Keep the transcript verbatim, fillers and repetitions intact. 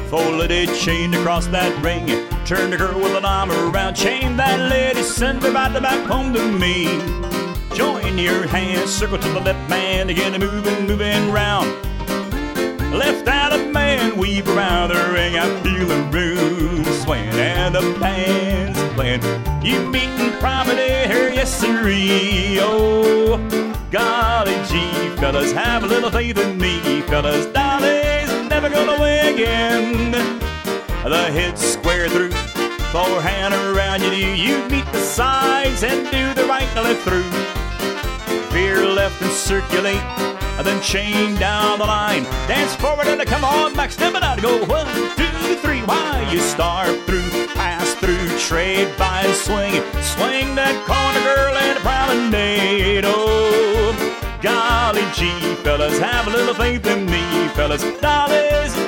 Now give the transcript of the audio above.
Folded it, chained across that ring. Turned the girl with an arm around. Chained that lady, send her right back home to me. Join your hands, circle to the left, man. Again, moving, moving round. Left out a man, weave around the ring. I feel the room swaying and the band's playing. You meeting promenade here, yes sirree. Oh, golly gee, fellas, have a little faith in me. Fellas, Dolly's never gonna away again. The head square through, forehand around you. You meet the sides and do the right and left through. Veer left and circulate, then chain down the line. Dance forward and come on back, step it out. Go one, two, three. Why you start through, pass through, trade by and swing. Swing that corner, girl, and promenade. Oh, golly gee, fellas, have a little faith in me, fellas. Dolly's